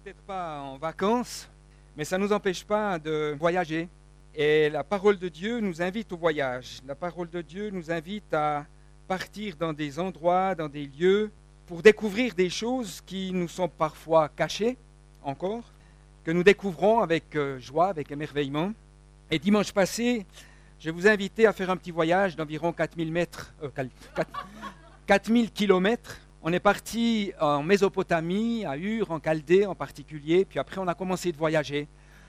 peut-être pas en vacances, mais ça ne nous empêche pas de voyager. Et la parole de Dieu nous invite au voyage. La parole de Dieu nous invite à partir dans des endroits, dans des lieux, pour découvrir des choses qui nous sont parfois cachées encore, que nous découvrons avec joie, avec émerveillement. Et dimanche passé, je vous ai invité à faire un petit voyage d'environ 4000 kilomètres. On est parti en Mésopotamie, à Ur, en Chaldée en particulier, puis après on a commencé de voyager.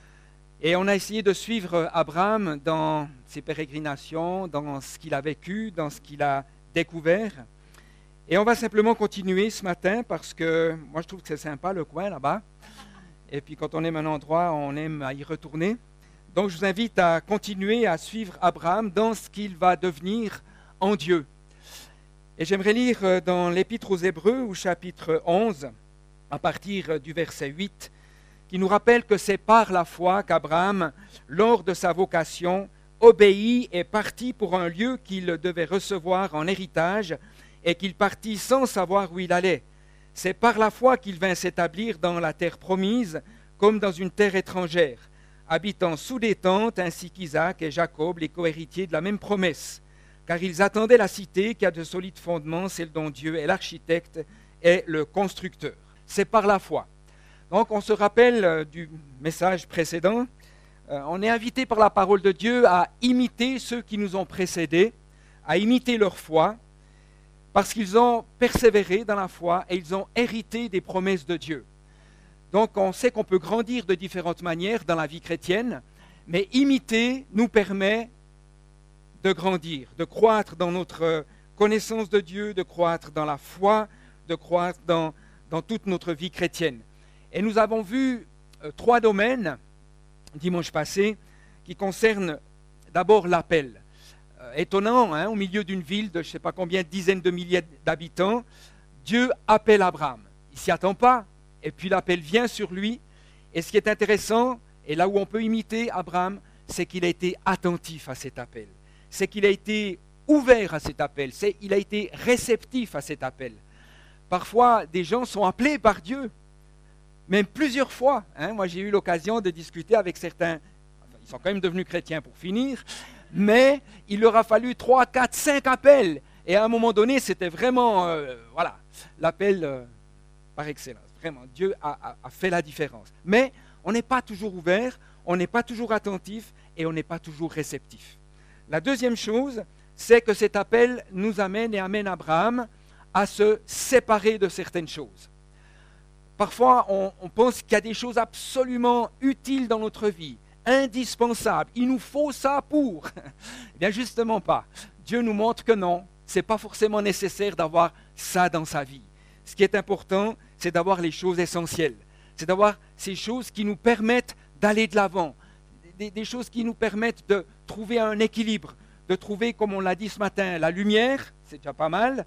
Et on a essayé de suivre Abraham dans ses pérégrinations, dans ce qu'il a vécu, dans ce qu'il a découvert. Et on va simplement continuer ce matin parce que moi je trouve que c'est sympa le coin là-bas. Et puis quand on aime un endroit, on aime à y retourner. Donc je vous invite à continuer à suivre Abraham dans ce qu'il va devenir en Dieu. Et j'aimerais lire dans l'Épître aux Hébreux, au chapitre 11, à partir du verset 8, qui nous rappelle que c'est par la foi qu'Abraham, lors de sa vocation, obéit et partit pour un lieu qu'il devait recevoir en héritage et qu'il partit sans savoir où il allait. C'est par la foi qu'il vint s'établir dans la terre promise, comme dans une terre étrangère, habitant sous des tentes ainsi qu'Isaac et Jacob, les cohéritiers de la même promesse. Car ils attendaient la cité qui a de solides fondements, celle dont Dieu est l'architecte et le constructeur. C'est par la foi. Donc on se rappelle du message précédent, on est invité par la parole de Dieu à imiter ceux qui nous ont précédés, à imiter leur foi, parce qu'ils ont persévéré dans la foi et ils ont hérité des promesses de Dieu. Donc on sait qu'on peut grandir de différentes manières dans la vie chrétienne, mais imiter nous permet de grandir, de croître dans notre connaissance de Dieu, de croître dans la foi, de croître dans toute notre vie chrétienne. Et nous avons vu 3 domaines, dimanche passé, qui concernent d'abord l'appel. Étonnant, hein, au milieu d'une ville de je ne sais pas combien, dizaines de milliers d'habitants, Dieu appelle Abraham. Il ne s'y attend pas, et puis l'appel vient sur lui. Et ce qui est intéressant, et là où on peut imiter Abraham, c'est qu'il a été attentif à cet appel. C'est qu'il a été ouvert à cet appel, il a été réceptif à cet appel. Parfois, des gens sont appelés par Dieu, même plusieurs fois. Hein. Moi, j'ai eu l'occasion de discuter avec certains, ils sont quand même devenus chrétiens pour finir, mais il leur a fallu 3, 4, 5 appels. Et à un moment donné, c'était vraiment l'appel par excellence. Vraiment, Dieu a fait la différence. Mais on n'est pas toujours ouvert, on n'est pas toujours attentif et on n'est pas toujours réceptif. La deuxième chose, c'est que cet appel nous amène et amène Abraham à se séparer de certaines choses. Parfois, on pense qu'il y a des choses absolument utiles dans notre vie, indispensables. Il nous faut ça pour. Eh bien, justement pas. Dieu nous montre que non, ce n'est pas forcément nécessaire d'avoir ça dans sa vie. Ce qui est important, c'est d'avoir les choses essentielles. C'est d'avoir ces choses qui nous permettent d'aller de l'avant. Des choses qui nous permettent de trouver un équilibre, de trouver, comme on l'a dit ce matin, la lumière, c'est déjà pas mal,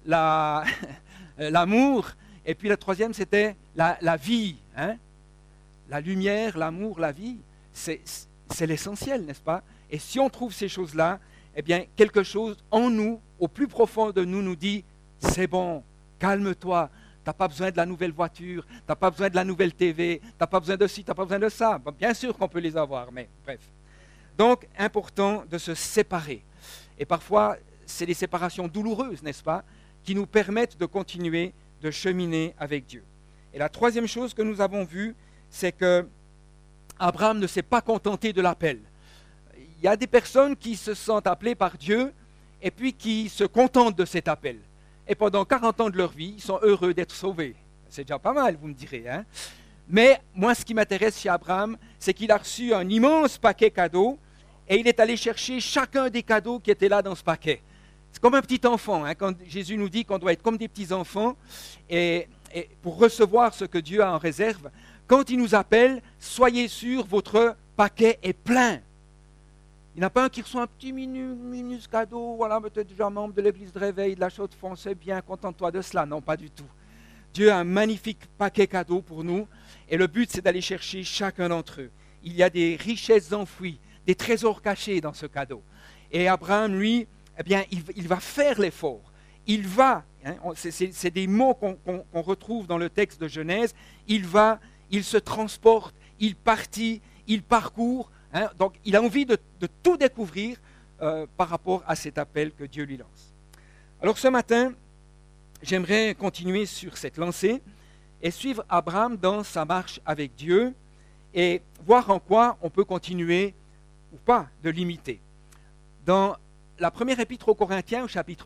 l'amour, et puis la troisième, c'était la vie. Hein? La lumière, l'amour, la vie, c'est l'essentiel, n'est-ce pas? Et si on trouve ces choses-là, eh bien, quelque chose en nous, au plus profond de nous, nous dit, c'est bon, calme-toi. Tu n'as pas besoin de la nouvelle voiture, tu n'as pas besoin de la nouvelle TV, tu n'as pas besoin de ci, tu n'as pas besoin de ça. Bon, bien sûr qu'on peut les avoir, mais bref. Donc, important de se séparer. Et parfois, c'est des séparations douloureuses, n'est-ce pas, qui nous permettent de continuer de cheminer avec Dieu. Et la troisième chose que nous avons vue, c'est que Abraham ne s'est pas contenté de l'appel. Il y a des personnes qui se sentent appelées par Dieu et puis qui se contentent de cet appel. Et pendant 40 ans de leur vie, ils sont heureux d'être sauvés. C'est déjà pas mal, vous me direz. Hein? Mais moi, ce qui m'intéresse chez Abraham, c'est qu'il a reçu un immense paquet cadeau et il est allé chercher chacun des cadeaux qui étaient là dans ce paquet. C'est comme un petit enfant. Hein? Quand Jésus nous dit qu'on doit être comme des petits enfants et pour recevoir ce que Dieu a en réserve, quand il nous appelle, soyez sûrs, votre paquet est plein. Il n'y en a pas un qui reçoit un petit minus cadeau, voilà, peut-être déjà membre de l'église de réveil, de la Chaux-de-Fonds, c'est bien, contente-toi de cela. Non, pas du tout. Dieu a un magnifique paquet cadeau pour nous, et le but, c'est d'aller chercher chacun d'entre eux. Il y a des richesses enfouies, des trésors cachés dans ce cadeau. Et Abraham, lui, eh bien, il va faire l'effort. Il va, hein, c'est des mots qu'on retrouve dans le texte de Genèse, il va il se transporte, il partit, il parcourt. Donc il a envie de tout découvrir par rapport à cet appel que Dieu lui lance. Alors ce matin, j'aimerais continuer sur cette lancée et suivre Abraham dans sa marche avec Dieu et voir en quoi on peut continuer ou pas de l'imiter. Dans la première épître aux Corinthiens, au chapitre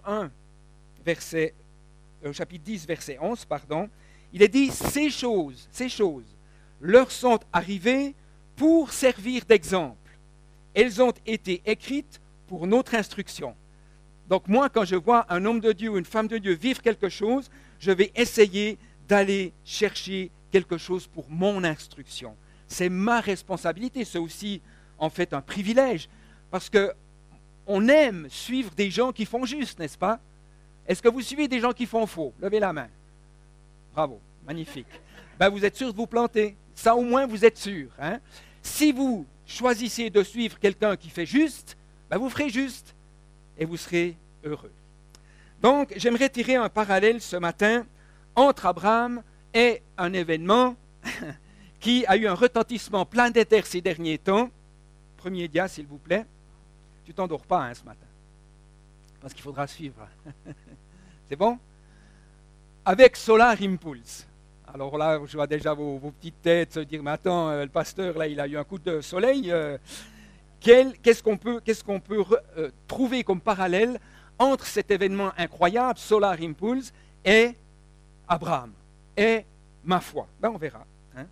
10, verset 11, il est dit « Ces choses leur sont arrivées pour servir d'exemple. Elles ont été écrites pour notre instruction. » Donc moi, quand je vois un homme de Dieu ou une femme de Dieu vivre quelque chose, je vais essayer d'aller chercher quelque chose pour mon instruction. C'est ma responsabilité, c'est aussi en fait un privilège, parce qu'on aime suivre des gens qui font juste, n'est-ce pas? Est-ce que vous suivez des gens qui font faux? Levez la main. Bravo, magnifique. Ben, vous êtes sûr de vous planter. Ça au moins vous êtes sûr. Si vous choisissez de suivre quelqu'un qui fait juste, ben, vous ferez juste et vous serez heureux. Donc j'aimerais tirer un parallèle ce matin entre Abraham et un événement qui a eu un retentissement planétaire ces derniers temps. Premier dia, s'il vous plaît. Tu ne t'endors pas ce matin, parce qu'il faudra suivre. C'est bon? Avec Solar Impulse. Alors là, je vois déjà vos petites têtes se dire, mais attends, le pasteur, là, il a eu un coup de soleil. Qu'est-ce qu'on peut trouver comme parallèle entre cet événement incroyable, Solar Impulse, et Abraham, et ma foi? Ben, on verra.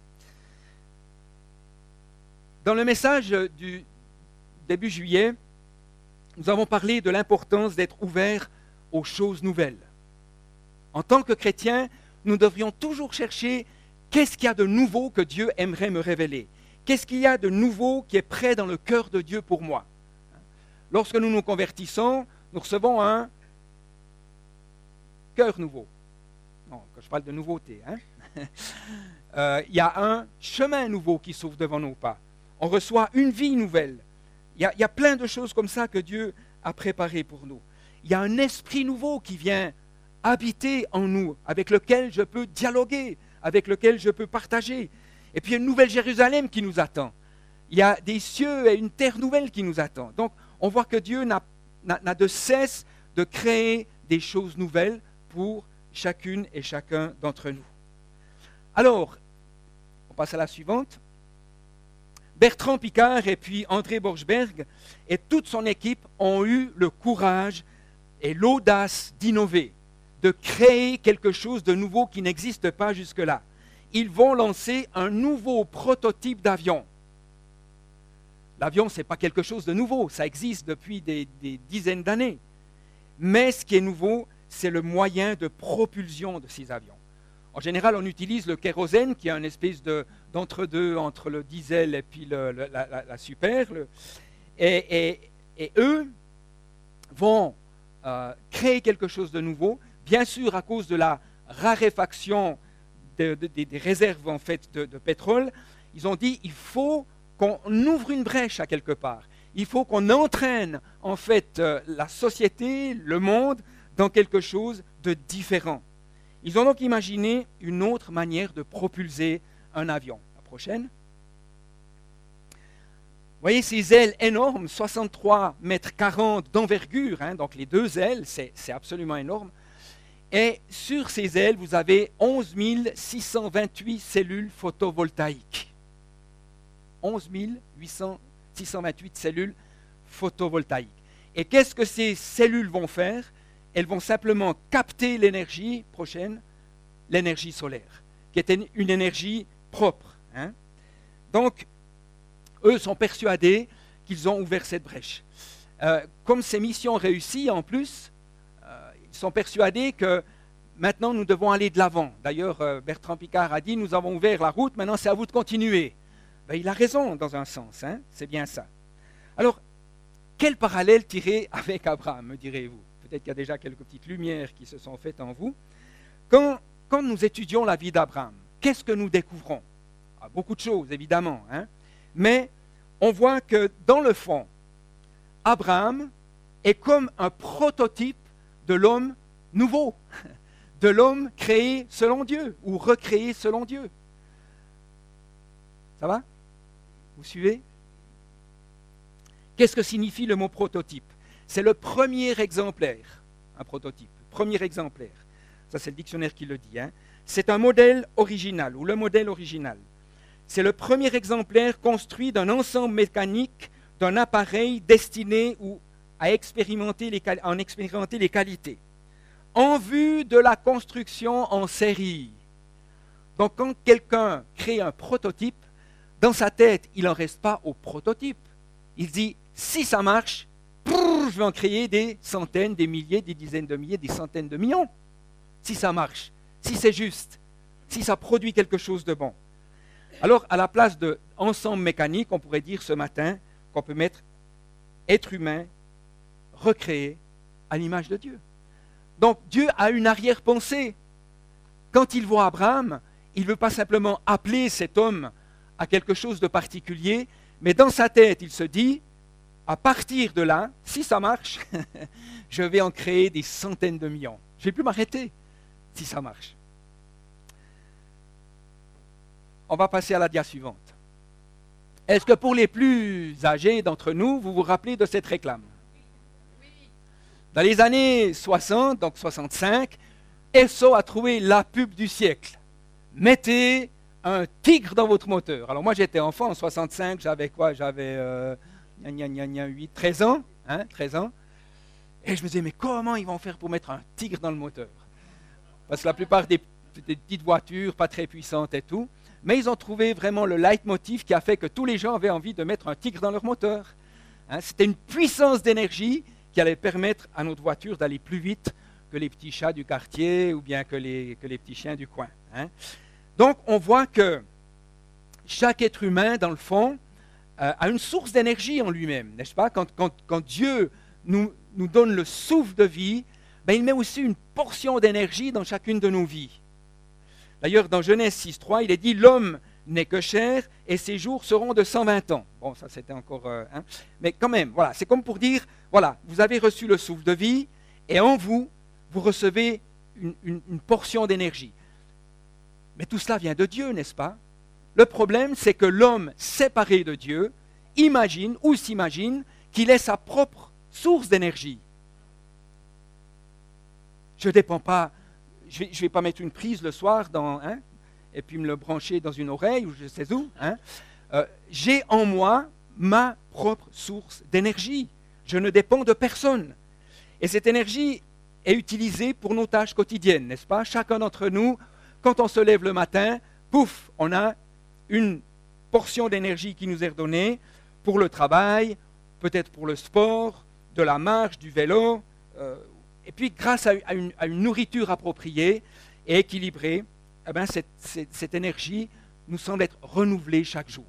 Dans le message du début juillet, nous avons parlé de l'importance d'être ouverts aux choses nouvelles. En tant que chrétiens, nous devrions toujours chercher qu'est-ce qu'il y a de nouveau que Dieu aimerait me révéler. Qu'est-ce qu'il y a de nouveau qui est prêt dans le cœur de Dieu pour moi? Lorsque nous nous convertissons, nous recevons un cœur nouveau. Non, quand je parle de nouveauté. Il y a un chemin nouveau qui s'ouvre devant nos pas. On reçoit une vie nouvelle. Il y a plein de choses comme ça que Dieu a préparées pour nous. Il y a un esprit nouveau qui vient habiter en nous, avec lequel je peux dialoguer, avec lequel je peux partager. Et puis il y a une nouvelle Jérusalem qui nous attend. Il y a des cieux et une terre nouvelle qui nous attend. Donc on voit que Dieu n'a de cesse de créer des choses nouvelles pour chacune et chacun d'entre nous. Alors, on passe à la suivante. Bertrand Piccard et puis André Borschberg et toute son équipe ont eu le courage et l'audace d'innover, de créer quelque chose de nouveau qui n'existe pas jusque-là. Ils vont lancer un nouveau prototype d'avion. L'avion, ce n'est pas quelque chose de nouveau, ça existe depuis des dizaines d'années. Mais ce qui est nouveau, c'est le moyen de propulsion de ces avions. En général, on utilise le kérosène, qui est une espèce d'entre-deux entre le diesel et puis la super. Et eux vont créer quelque chose de nouveau, bien sûr à cause de la raréfaction des réserves en fait, de pétrole. Ils ont dit il faut qu'on ouvre une brèche à quelque part. Il faut qu'on entraîne en fait la société, le monde, dans quelque chose de différent. Ils ont donc imaginé une autre manière de propulser un avion. La prochaine. Vous voyez ces ailes énormes, 63,40 mètres d'envergure, donc les deux ailes, c'est absolument énorme. Et sur ces ailes, vous avez 11 628 cellules photovoltaïques. 11 628 cellules photovoltaïques. Et qu'est-ce que ces cellules vont faire? Elles vont simplement capter l'énergie prochaine, l'énergie solaire, qui est une énergie propre. Donc, eux sont persuadés qu'ils ont ouvert cette brèche. Comme ces missions réussissent en plus, ils sont persuadés que maintenant nous devons aller de l'avant. D'ailleurs, Bertrand Piccard a dit, nous avons ouvert la route, maintenant c'est à vous de continuer. Ben, il a raison dans un sens, c'est bien ça. Alors, quel parallèle tirer avec Abraham, me direz-vous? Peut-être qu'il y a déjà quelques petites lumières qui se sont faites en vous. Quand nous étudions la vie d'Abraham, qu'est-ce que nous découvrons? Beaucoup de choses, évidemment. Mais on voit que dans le fond, Abraham est comme un prototype de l'homme nouveau, de l'homme créé selon Dieu ou recréé selon Dieu. Ça va? Vous suivez? Qu'est-ce que signifie le mot prototype? C'est le premier exemplaire, un prototype, premier exemplaire. Ça, c'est le dictionnaire qui le dit. Hein. C'est un modèle original, ou le modèle original. C'est le premier exemplaire construit d'un ensemble mécanique d'un appareil destiné à expérimenter les qualités, en vue de la construction en série. Donc, quand quelqu'un crée un prototype, dans sa tête, il n'en reste pas au prototype. Il dit, si ça marche, je vais en créer des centaines, des milliers, des dizaines de milliers, des centaines de millions. Si ça marche, si c'est juste, si ça produit quelque chose de bon. Alors, à la place de ensemble mécanique, on pourrait dire ce matin qu'on peut mettre être humain, recréé à l'image de Dieu. Donc, Dieu a une arrière-pensée. Quand il voit Abraham, il ne veut pas simplement appeler cet homme à quelque chose de particulier, mais dans sa tête, il se dit, à partir de là, si ça marche, je vais en créer des centaines de millions. Je ne vais plus m'arrêter si ça marche. On va passer à la dia suivante. Est-ce que pour les plus âgés d'entre nous, vous vous rappelez de cette réclame? Dans les années 60, donc 65, Esso a trouvé la pub du siècle. Mettez un tigre dans votre moteur. Alors moi j'étais enfant en 65, j'avais quoi? J'avais 13 ans, hein, 13 ans. Et je me disais, mais comment ils vont faire pour mettre un tigre dans le moteur? Parce que la plupart des petites voitures, pas très puissantes et tout, mais ils ont trouvé vraiment le leitmotiv qui a fait que tous les gens avaient envie de mettre un tigre dans leur moteur. Hein, c'était une puissance d'énergie qui allait permettre à notre voiture d'aller plus vite que les petits chats du quartier ou bien que les petits chiens du coin. Hein. Donc on voit que chaque être humain, dans le fond, a une source d'énergie en lui-même, n'est-ce pas? Quand Dieu nous donne le souffle de vie, ben, il met aussi une portion d'énergie dans chacune de nos vies. D'ailleurs, dans Genèse 6.3, il est dit « L'homme n'est que chair et ses jours seront de 120 ans. » Bon, ça c'était encore... hein. Mais quand même, voilà, c'est comme pour dire, voilà, vous avez reçu le souffle de vie et en vous, vous recevez une portion d'énergie. Mais tout cela vient de Dieu, n'est-ce pas? Le problème, c'est que l'homme séparé de Dieu imagine ou s'imagine qu'il est sa propre source d'énergie. Je ne dépends pas, je ne vais pas mettre une prise le soir hein, et puis me le brancher dans une oreille ou je sais où. Hein. J'ai en moi ma propre source d'énergie. Je ne dépends de personne. Et cette énergie est utilisée pour nos tâches quotidiennes, n'est-ce pas? Chacun d'entre nous, quand on se lève le matin, pouf, on a une portion d'énergie qui nous est donnée pour le travail, peut-être pour le sport, de la marche, du vélo, et puis grâce à une nourriture appropriée et équilibrée, eh bien, cette énergie nous semble être renouvelée chaque jour.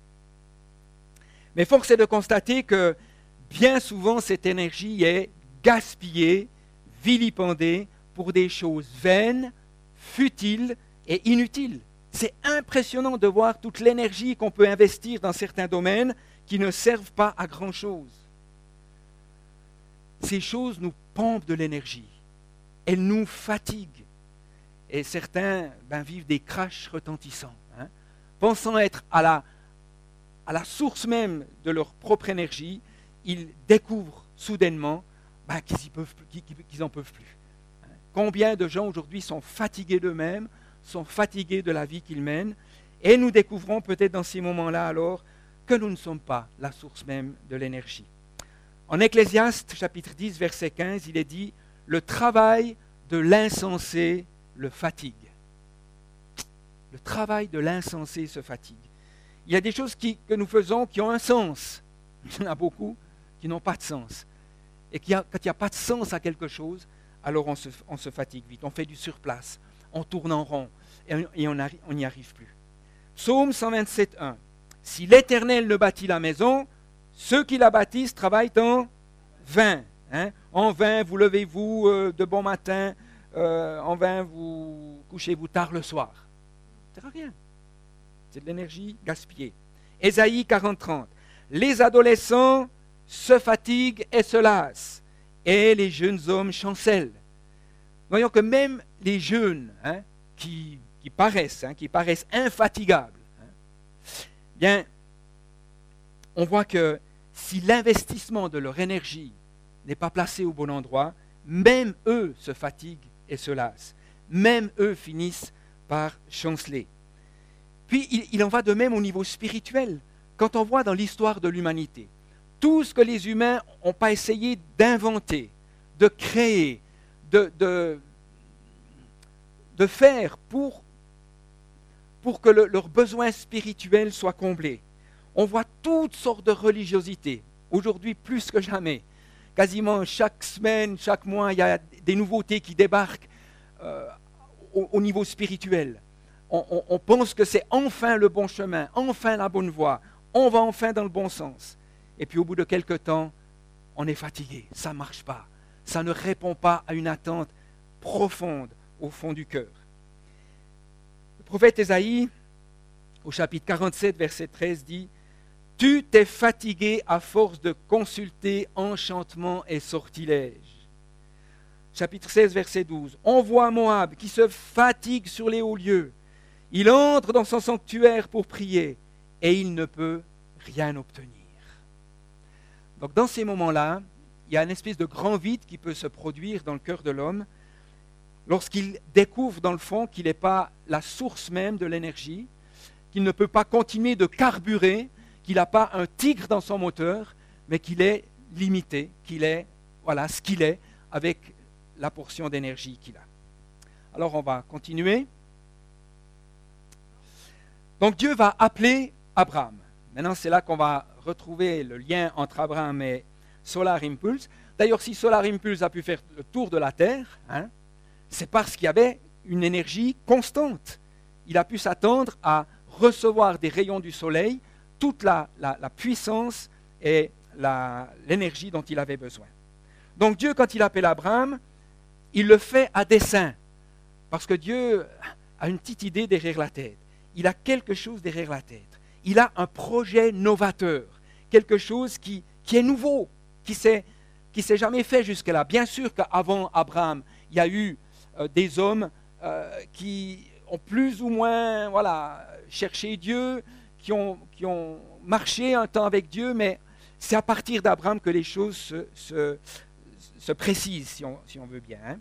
Mais force est de constater que bien souvent cette énergie est gaspillée, vilipendée pour des choses vaines, futiles et inutiles. C'est impressionnant de voir toute l'énergie qu'on peut investir dans certains domaines qui ne servent pas à grand-chose. Ces choses nous pompent de l'énergie. Elles nous fatiguent. Et certains vivent des crashs retentissants. Hein. Pensant être à la source même de leur propre énergie, ils découvrent soudainement qu'ils n'en peuvent plus. Hein. Combien de gens aujourd'hui sont fatigués d'eux-mêmes, sont fatigués de la vie qu'ils mènent, et nous découvrons peut-être dans ces moments-là alors que nous ne sommes pas la source même de l'énergie. En Ecclésiaste, chapitre 10, verset 15, il est dit « Le travail de l'insensé le fatigue. » Le travail de l'insensé se fatigue. Il y a des choses que nous faisons qui ont un sens. Il y en a beaucoup qui n'ont pas de sens. Et quand il n'y a pas de sens à quelque chose, alors on se fatigue vite. On fait du surplace, on tourne en rond et on n'y arrive plus. Psaume 127, 1. « Si l'Éternel ne bâtit la maison, ceux qui la bâtissent travaillent en vain. Hein? En vain, vous levez-vous de bon matin, en vain, vous couchez-vous tard le soir. » Ça ne sert à rien. C'est de l'énergie gaspillée. Ésaïe 40, 30. « Les adolescents se fatiguent et se lassent, et les jeunes hommes chancellent. » Voyons que même les jeunes qui paraissent infatigables, Bien, on voit que si l'investissement de leur énergie n'est pas placé au bon endroit, même eux se fatiguent et se lassent. Même eux finissent par chanceler. Puis il en va de même au niveau spirituel. Quand on voit dans l'histoire de l'humanité, tout ce que les humains n'ont pas essayé d'inventer, de créer, de faire pour que leurs besoins spirituels soient comblés. On voit toutes sortes de religiosités, aujourd'hui plus que jamais. Quasiment chaque semaine, chaque mois, il y a des nouveautés qui débarquent au niveau spirituel. On pense que c'est enfin le bon chemin, enfin la bonne voie, on va enfin dans le bon sens. Et puis au bout de quelque temps, on est fatigué, ça ne marche pas, ça ne répond pas à une attente profonde au fond du cœur. Le prophète Ésaïe, au chapitre 47, verset 13, dit « Tu t'es fatigué à force de consulter enchantements et sortilèges. » Chapitre 16, verset 12. « On voit Moab qui se fatigue sur les hauts lieux. Il entre dans son sanctuaire pour prier et il ne peut rien obtenir. » Donc dans ces moments-là, il y a une espèce de grand vide qui peut se produire dans le cœur de l'homme lorsqu'il découvre dans le fond qu'il n'est pas la source même de l'énergie, qu'il ne peut pas continuer de carburer, qu'il n'a pas un tigre dans son moteur, mais qu'il est limité, qu'il est ce qu'il est avec la portion d'énergie qu'il a. Alors on va continuer. Donc Dieu va appeler Abraham. Maintenant c'est là qu'on va retrouver le lien entre Abraham et Solar Impulse. D'ailleurs si Solar Impulse a pu faire le tour de la Terre, c'est parce qu'il y avait une énergie constante. Il a pu s'attendre à recevoir des rayons du soleil, toute la puissance et l'énergie dont il avait besoin. Donc Dieu, quand il appelle Abraham, il le fait à dessein, parce que Dieu a une petite idée derrière la tête. Il a quelque chose derrière la tête. Il a un projet novateur, quelque chose qui est nouveau, qui s'est jamais fait jusque-là. Bien sûr qu'avant Abraham, il y a eu des hommes qui ont plus ou moins cherché Dieu, qui ont marché un temps avec Dieu, mais c'est à partir d'Abraham que les choses se précisent, si on veut bien.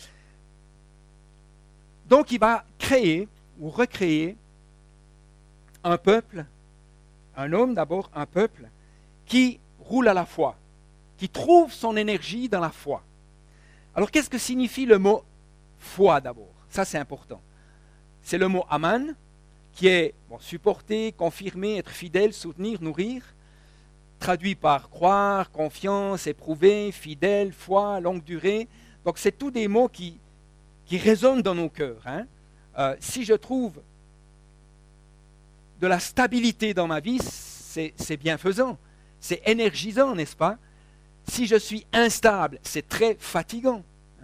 Donc il va créer ou recréer un peuple, un homme d'abord, un peuple, qui roule à la foi, qui trouve son énergie dans la foi. Alors qu'est-ce que signifie le mot foi d'abord? Ça c'est important. C'est le mot aman, qui est supporter, confirmer, être fidèle, soutenir, nourrir, traduit par croire, confiance, éprouver, fidèle, foi, longue durée. Donc c'est tous des mots qui résonnent dans nos cœurs. Si je trouve de la stabilité dans ma vie, c'est bienfaisant, c'est énergisant, n'est-ce pas? Si je suis instable, c'est très fatigant.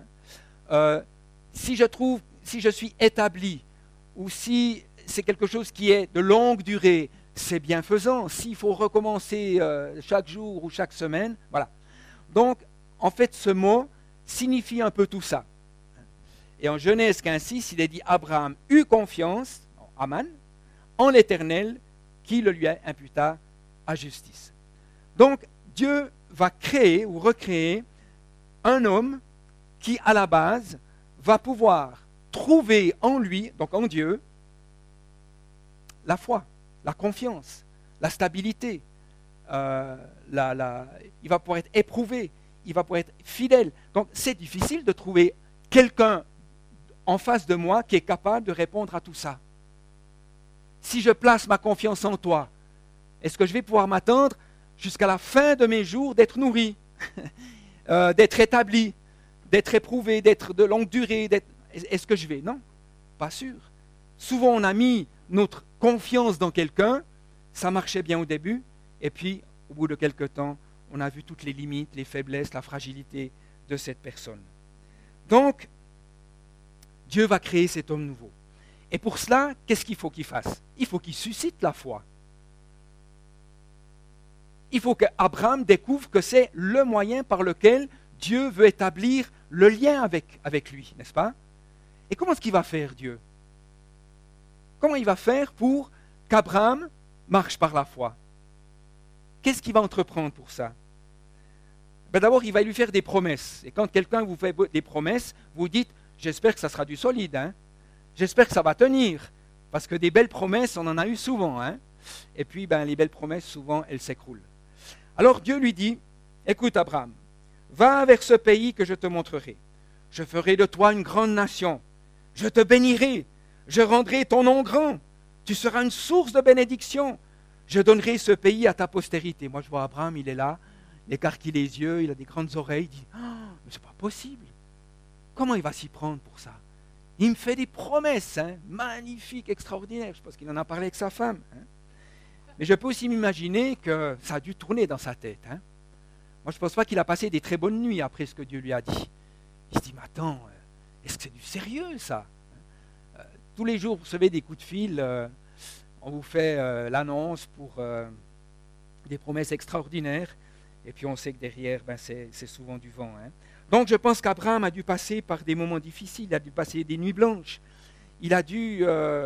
Si je suis établi, ou si c'est quelque chose qui est de longue durée, c'est bienfaisant. S'il faut recommencer chaque jour ou chaque semaine, voilà. Donc, en fait, ce mot signifie un peu tout ça. Et en Genèse 15:6, il est dit « Abraham eut confiance, Aman, en l'Éternel, qui le lui imputa à justice. » Donc, Dieu va créer ou recréer un homme qui, à la base, va pouvoir trouver en lui, donc en Dieu, la foi, la confiance, la stabilité. Il va pouvoir être éprouvé, il va pouvoir être fidèle. Donc c'est difficile de trouver quelqu'un en face de moi qui est capable de répondre à tout ça. Si je place ma confiance en toi, est-ce que je vais pouvoir m'attendre jusqu'à la fin de mes jours d'être nourri, d'être établi, d'être éprouvé, d'être de longue durée? Est-ce que je vais? Non, pas sûr. Souvent on a mis notre confiance dans quelqu'un, ça marchait bien au début, et puis au bout de quelque temps, on a vu toutes les limites, les faiblesses, la fragilité de cette personne. Donc, Dieu va créer cet homme nouveau. Et pour cela, qu'est-ce qu'il faut qu'il fasse? Il faut qu'il suscite la foi. Il faut qu'Abraham découvre que c'est le moyen par lequel Dieu veut établir le lien avec lui, n'est-ce pas? Et comment est-ce qu'il va faire, Dieu? Comment il va faire pour qu'Abraham marche par la foi, qu'est-ce qu'il va entreprendre pour ça? Ben d'abord, il va lui faire des promesses. Et quand quelqu'un vous fait des promesses, vous dites, j'espère que ça sera du solide, hein? J'espère que ça va tenir. Parce que des belles promesses, on en a eu souvent. Hein? Et puis, ben, les belles promesses, souvent, elles s'écroulent. Alors Dieu lui dit, écoute Abraham, va vers ce pays que je te montrerai. Je ferai de toi une grande nation. Je te bénirai. Je rendrai ton nom grand. Tu seras une source de bénédiction. Je donnerai ce pays à ta postérité. Moi, je vois Abraham, il est là, il écarquille les yeux, il a des grandes oreilles. Il dit, oh, mais c'est pas possible. Comment il va s'y prendre pour ça? Il me fait des promesses, hein, magnifiques, extraordinaires. Je pense qu'il en a parlé avec sa femme. Hein. Mais je peux aussi m'imaginer que ça a dû tourner dans sa tête. Hein. Moi, je ne pense pas qu'il a passé des très bonnes nuits après ce que Dieu lui a dit. Il se dit, mais attends, est-ce que c'est du sérieux, ça? Tous les jours, vous recevez des coups de fil, on vous fait l'annonce pour des promesses extraordinaires, et puis on sait que derrière, ben, c'est souvent du vent. Hein. Donc je pense qu'Abraham a dû passer par des moments difficiles, il a dû passer des nuits blanches, il a dû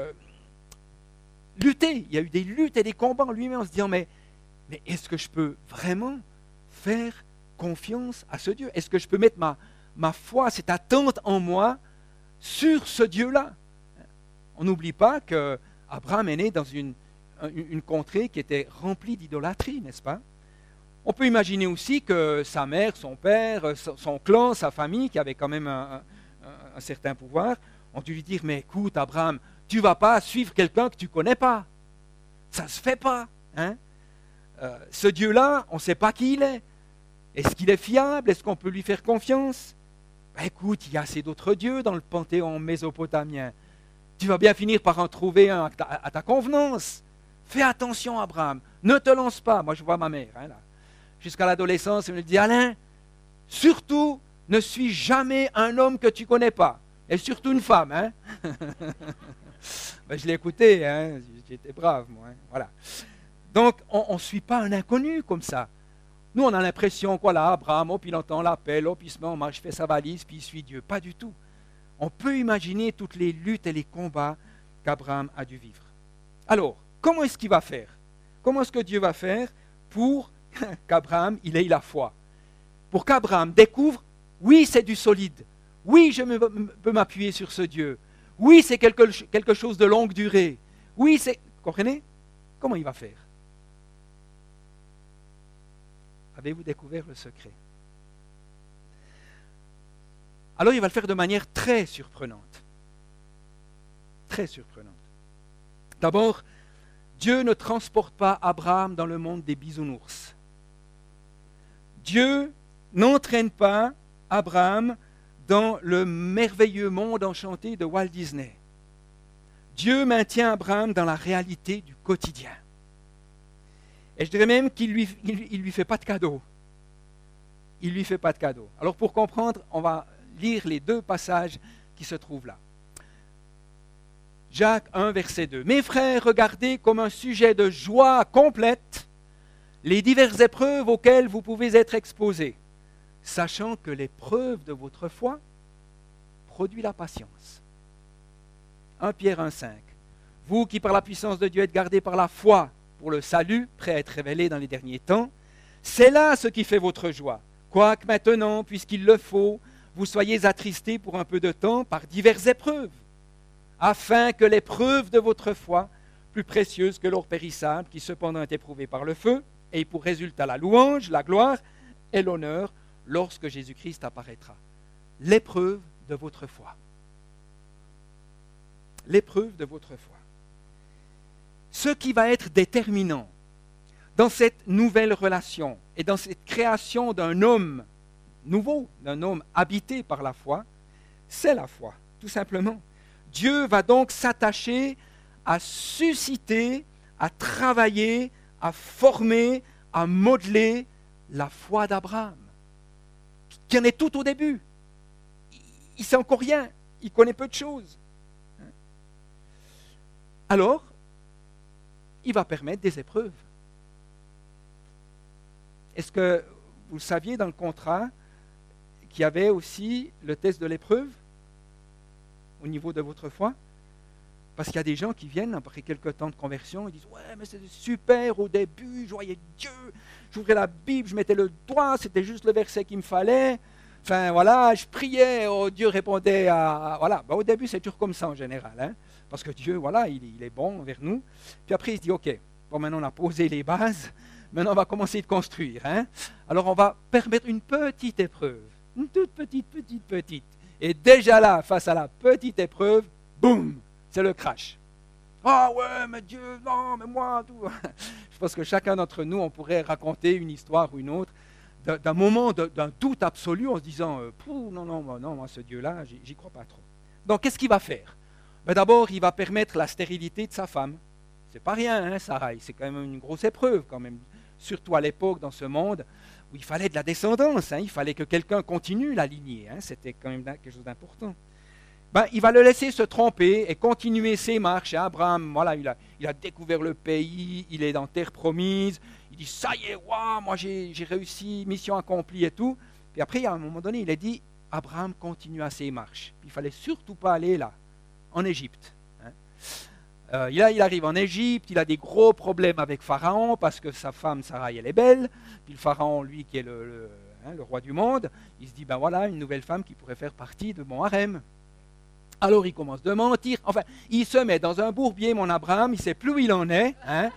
lutter, il y a eu des luttes et des combats en lui-même en se disant, mais est-ce que je peux vraiment faire confiance à ce Dieu? Est-ce que je peux mettre ma foi, cette attente en moi, sur ce Dieu-là? On n'oublie pas qu'Abraham est né dans une contrée qui était remplie d'idolâtrie, n'est-ce pas? On peut imaginer aussi que sa mère, son père, son clan, sa famille, qui avait quand même un certain pouvoir, ont dû lui dire, mais écoute Abraham, tu ne vas pas suivre quelqu'un que tu ne connais pas. Ça ne se fait pas. Hein? Ce Dieu-là, on ne sait pas qui il est. Est-ce qu'il est fiable? Est-ce qu'on peut lui faire confiance? Ben, écoute, il y a assez d'autres dieux dans le panthéon mésopotamien. Tu vas bien finir par en trouver un à ta convenance. Fais attention Abraham, ne te lance pas. Moi je vois ma mère, hein, là. Jusqu'à l'adolescence, elle me dit, Alain, surtout, ne suis jamais un homme que tu ne connais pas. Et surtout une femme. Hein. Ben, je l'ai écouté, hein. J'étais brave, moi. Hein. Voilà. Donc, on ne suit pas un inconnu comme ça. Nous, on a l'impression, quoi, là, Abraham, puis il entend l'appel, puis il se met en marche, il fait sa valise, puis il suit Dieu. Pas du tout. On peut imaginer toutes les luttes et les combats qu'Abraham a dû vivre. Alors, comment est-ce qu'il va faire? Comment est-ce que Dieu va faire pour qu'Abraham, il ait la foi? Pour qu'Abraham découvre, oui, c'est du solide. Oui, je peux m'appuyer sur ce Dieu. Oui, c'est quelque chose de longue durée. Oui, c'est... Comprenez? Comment il va faire? Avez-vous découvert le secret? Alors il va le faire de manière très surprenante. Très surprenante. D'abord, Dieu ne transporte pas Abraham dans le monde des bisounours. Dieu n'entraîne pas Abraham dans le merveilleux monde enchanté de Walt Disney. Dieu maintient Abraham dans la réalité du quotidien. Et je dirais même qu'il lui fait pas de cadeau. Il lui fait pas de cadeau. Alors pour comprendre, on va lire les deux passages qui se trouvent là. Jacques 1, verset 2. « Mes frères, regardez comme un sujet de joie complète les diverses épreuves auxquelles vous pouvez être exposés, sachant que l'épreuve de votre foi produit la patience. » 1 Pierre 1, 5. « Vous qui par la puissance de Dieu êtes gardés par la foi pour le salut, prêt à être révélé dans les derniers temps, c'est là ce qui fait votre joie. Quoique maintenant, puisqu'il le faut, vous soyez attristés pour un peu de temps par diverses épreuves, afin que l'épreuve de votre foi, plus précieuse que l'or périssable, qui cependant est éprouvé par le feu, ait pour résultat la louange, la gloire et l'honneur lorsque Jésus-Christ apparaîtra. » L'épreuve de votre foi. L'épreuve de votre foi. Ce qui va être déterminant dans cette nouvelle relation et dans cette création d'un homme nouveau, d'un homme habité par la foi, c'est la foi, tout simplement. Dieu va donc s'attacher à susciter, à travailler, à former, à modeler la foi d'Abraham, qui en est tout au début. Il ne sait encore rien, il connaît peu de choses. Alors, il va permettre des épreuves. Est-ce que vous saviez dans le contrat qu'il y avait aussi le test de l'épreuve au niveau de votre foi? Parce qu'il y a des gens qui viennent après quelques temps de conversion, ils disent « Ouais, mais c'était super au début, je voyais Dieu, j'ouvrais la Bible, je mettais le doigt, c'était juste le verset qu'il me fallait. Enfin voilà, je priais, oh, Dieu répondait à... » Voilà, au début c'est toujours comme ça en général, hein, parce que Dieu, voilà, il est bon envers nous. Puis après il se dit « Ok, bon maintenant on a posé les bases, maintenant on va commencer de construire. Hein. Alors on va permettre une petite épreuve, une toute petite. Et déjà là, face à la petite épreuve, boum, c'est le crash. Ah ouais, mais Dieu, non, mais moi, tout. Je pense que chacun d'entre nous, on pourrait raconter une histoire ou une autre d'un moment d'un doute absolu en se disant non, moi, ce Dieu-là, j'y crois pas trop. Donc, qu'est-ce qu'il va faire? D'abord, il va permettre la stérilité de sa femme. C'est pas rien, hein, Sarai, c'est quand même une grosse épreuve, quand même, surtout à l'époque, dans ce monde, où il fallait de la descendance, hein, il fallait que quelqu'un continue la lignée, hein, c'était quand même quelque chose d'important. Il va le laisser se tromper et continuer ses marches. Abraham, voilà, il a découvert le pays, il est dans terre promise, il dit ça y est, wow, moi j'ai réussi, mission accomplie et tout. Puis après, à un moment donné, il a dit Abraham continue à ses marches. Puis il ne fallait surtout pas aller là, en Égypte. Hein. Il arrive en Égypte, il a des gros problèmes avec Pharaon parce que sa femme Sarai, elle est belle. Puis le Pharaon, lui, qui est le roi du monde, il se dit ben voilà, une nouvelle femme qui pourrait faire partie de mon harem. Alors il commence de mentir. Enfin, il se met dans un bourbier, mon Abraham, il ne sait plus où il en est. Hein.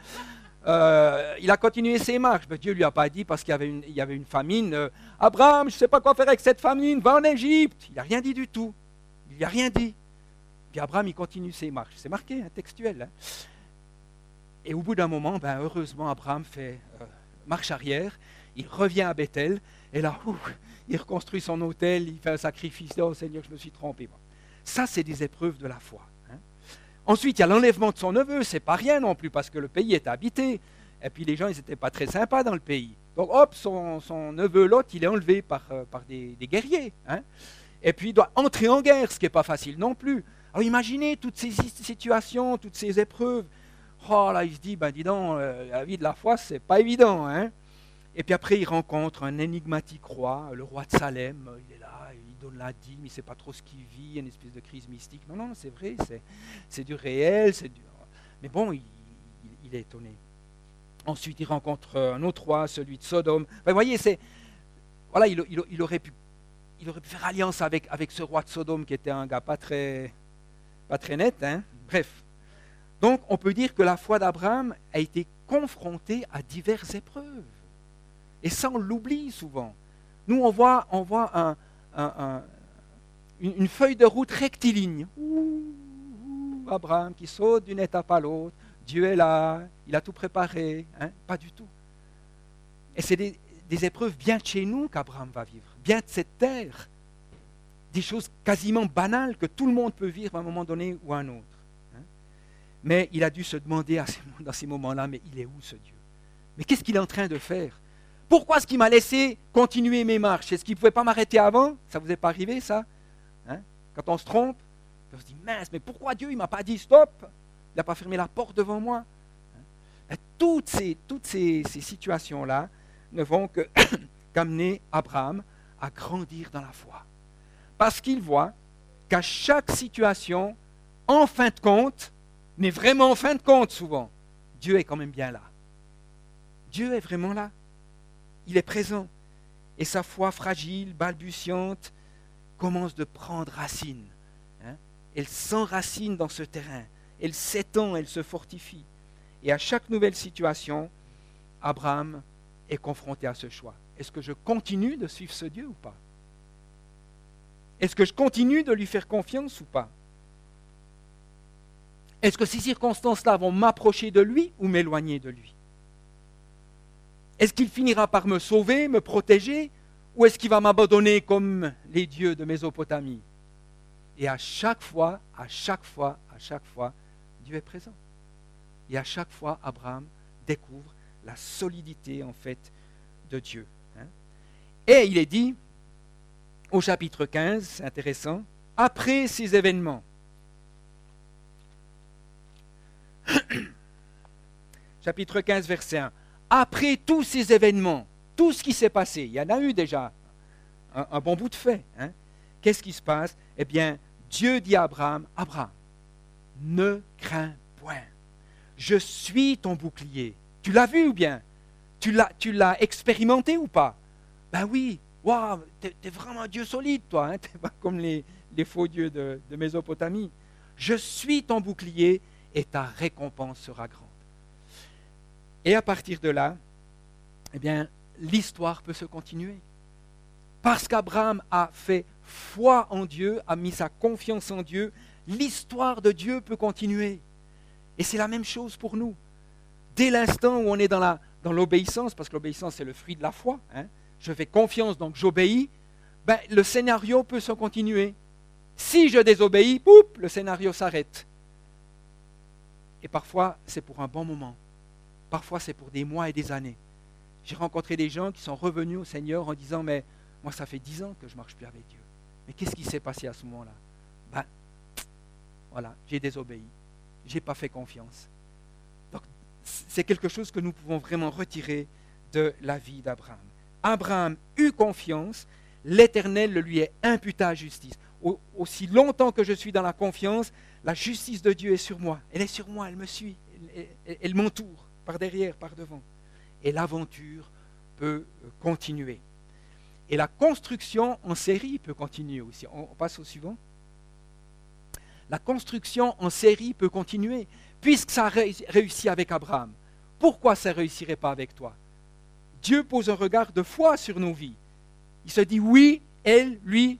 Il a continué ses marches. Mais Dieu ne lui a pas dit parce qu'il y avait une famine. Abraham, je ne sais pas quoi faire avec cette famine, va en Égypte. Il n'a rien dit du tout. Il n'y a rien dit. Puis Abraham, il continue ses marches. C'est marqué, hein, textuel. Hein. Et au bout d'un moment, heureusement, Abraham fait marche arrière. Il revient à Bethel. Et là, il reconstruit son autel. Il fait un sacrifice. Oh Seigneur, je me suis trompé. Bon. Ça, c'est des épreuves de la foi. Hein. Ensuite, il y a l'enlèvement de son neveu. C'est pas rien non plus, parce que le pays est habité. Et puis les gens, ils n'étaient pas très sympas dans le pays. Donc, hop, son neveu Lot, il est enlevé par des guerriers. Hein. Et puis, il doit entrer en guerre, ce qui n'est pas facile non plus. Alors, imaginez toutes ces situations, toutes ces épreuves. Oh là, il se dit, dis donc, la vie de la foi, c'est pas évident. Hein. Et puis après, il rencontre un énigmatique roi, le roi de Salem. Il est là. Il donne la dîme, il ne sait pas trop ce qu'il vit, une espèce de crise mystique. Non, c'est vrai, c'est du réel, mais bon, il est étonné. Ensuite, il rencontre un autre roi, celui de Sodome. Vous voyez, voilà, il aurait pu faire alliance avec ce roi de Sodome qui était un gars pas très net. Hein. Bref. Donc, on peut dire que la foi d'Abraham a été confrontée à diverses épreuves. Et ça, on l'oublie souvent. Nous, on voit une feuille de route rectiligne. Abraham qui saute d'une étape à l'autre. Dieu est là, il a tout préparé. Hein? Pas du tout. Et c'est des épreuves bien de chez nous qu'Abraham va vivre, bien de cette terre. Des choses quasiment banales que tout le monde peut vivre à un moment donné ou à un autre. Hein? Mais il a dû se demander dans ces moments-là, mais il est où ce Dieu? Mais qu'est-ce qu'il est en train de faire? Pourquoi est-ce qu'il m'a laissé continuer mes marches? Est-ce qu'il ne pouvait pas m'arrêter avant? Ça ne vous est pas arrivé, ça? Hein? Quand on se trompe, on se dit, mince, mais pourquoi Dieu ne m'a pas dit stop? Il n'a pas fermé la porte devant moi? Hein? Toutes ces situations-là ne vont qu'amener Abraham à grandir dans la foi. Parce qu'il voit qu'à chaque situation, en fin de compte, mais vraiment en fin de compte souvent, Dieu est quand même bien là. Dieu est vraiment là. Il est présent. Et sa foi fragile, balbutiante, commence de prendre racine. Hein? Elle s'enracine dans ce terrain. Elle s'étend, elle se fortifie. Et à chaque nouvelle situation, Abraham est confronté à ce choix. Est-ce que je continue de suivre ce Dieu ou pas? Est-ce que je continue de lui faire confiance ou pas? Est-ce que ces circonstances-là vont m'approcher de lui ou m'éloigner de lui? Est-ce qu'il finira par me sauver, me protéger, ou est-ce qu'il va m'abandonner comme les dieux de Mésopotamie? Et à chaque fois, Dieu est présent. Et à chaque fois, Abraham découvre la solidité, en fait, de Dieu. Hein. Et il est dit, au chapitre 15, c'est intéressant, après ces événements, chapitre 15, verset 1, après tous ces événements, tout ce qui s'est passé, il y en a eu déjà un bon bout de fait. Hein. Qu'est-ce qui se passe? Eh bien, Dieu dit à Abraham, Abraham, ne crains point. Je suis ton bouclier. Tu l'as vu ou bien? Tu l'as expérimenté ou pas? Ben oui, waouh, t'es vraiment un Dieu solide, toi. Hein? T'es pas comme les faux dieux de Mésopotamie. Je suis ton bouclier et ta récompense sera grande. Et à partir de là, eh bien, l'histoire peut se continuer. Parce qu'Abraham a fait foi en Dieu, a mis sa confiance en Dieu, l'histoire de Dieu peut continuer. Et c'est la même chose pour nous. Dès l'instant où on est dans l'obéissance, parce que l'obéissance c'est le fruit de la foi, hein, je fais confiance donc j'obéis, ben, le scénario peut se continuer. Si je désobéis, poup, le scénario s'arrête. Et parfois c'est pour un bon moment, parfois c'est pour des mois et des années. J'ai rencontré des gens qui sont revenus au Seigneur en disant mais moi ça fait 10 ans que je ne marche plus avec Dieu. Mais qu'est-ce qui s'est passé à ce moment-là? Ben, voilà, j'ai désobéi, je n'ai pas fait confiance. Donc c'est quelque chose que nous pouvons vraiment retirer de la vie d'Abraham. Abraham eut confiance, l'Éternel le lui est imputé à justice. Aussi longtemps que je suis dans la confiance, la justice de Dieu est sur moi. Elle est sur moi, elle me suit, elle m'entoure, par derrière, par devant. Et l'aventure peut continuer. Et la construction en série peut continuer aussi. On passe au suivant. La construction en série peut continuer, puisque ça a réussi avec Abraham. Pourquoi ça ne réussirait pas avec toi? Dieu pose un regard de foi sur nos vies. Il se dit, oui, elle, lui,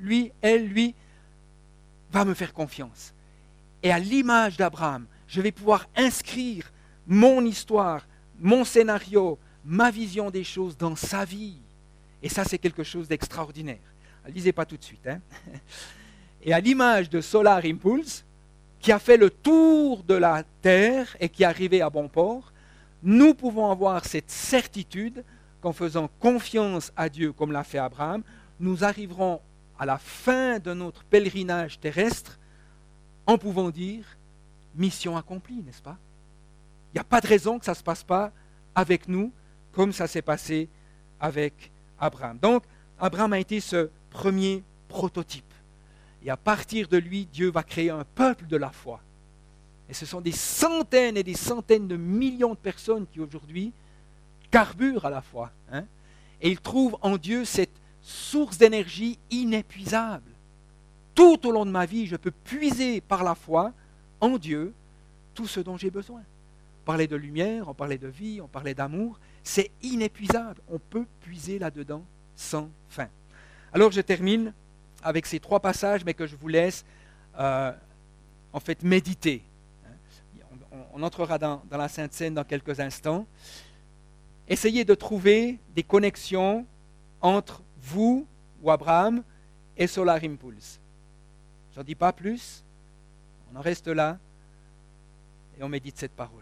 va me faire confiance. Et à l'image d'Abraham, je vais pouvoir inscrire mon histoire, mon scénario, ma vision des choses dans sa vie. Et ça, c'est quelque chose d'extraordinaire. Lisez pas tout de suite. Hein. Et à l'image de Solar Impulse, qui a fait le tour de la Terre et qui est arrivé à bon port, nous pouvons avoir cette certitude qu'en faisant confiance à Dieu, comme l'a fait Abraham, nous arriverons à la fin de notre pèlerinage terrestre en pouvant dire « mission accomplie », n'est-ce pas? Il n'y a pas de raison que ça ne se passe pas avec nous comme ça s'est passé avec Abraham. Donc, Abraham a été ce premier prototype. Et à partir de lui, Dieu va créer un peuple de la foi. Et ce sont des centaines et des centaines de millions de personnes qui aujourd'hui carburent à la foi. Hein? Et ils trouvent en Dieu cette source d'énergie inépuisable. Tout au long de ma vie, je peux puiser par la foi en Dieu tout ce dont j'ai besoin. On parlait de lumière, on parlait de vie, on parlait d'amour. C'est inépuisable. On peut puiser là-dedans sans fin. Alors je termine avec ces 3 passages, mais que je vous laisse en fait méditer. On entrera dans la Sainte Seine dans quelques instants. Essayez de trouver des connexions entre vous ou Abraham et Solar Impulse. Je n'en dis pas plus. On en reste là et on médite cette parole.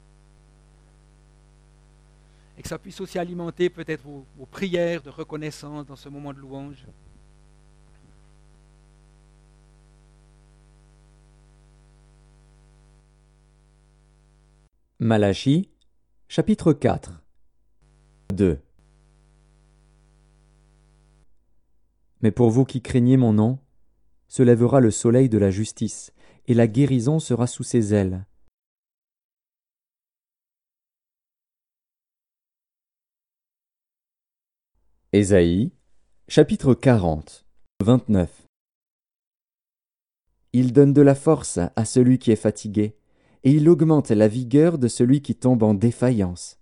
Et que ça puisse aussi alimenter peut-être vos prières de reconnaissance dans ce moment de louange. Malachie, chapitre 4. 2. Mais pour vous qui craignez mon nom, se lèvera le soleil de la justice, et la guérison sera sous ses ailes. Ésaïe, chapitre 40, 29. Il donne de la force à celui qui est fatigué, et il augmente la vigueur de celui qui tombe en défaillance.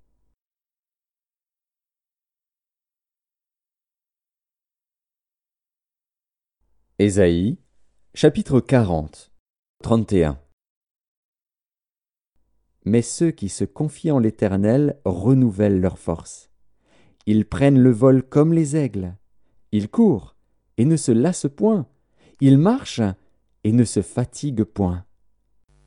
Ésaïe, chapitre 40, 31. Mais ceux qui se confient en l'Éternel renouvellent leur force. Ils prennent le vol comme les aigles. Ils courent et ne se lassent point. Ils marchent et ne se fatiguent point.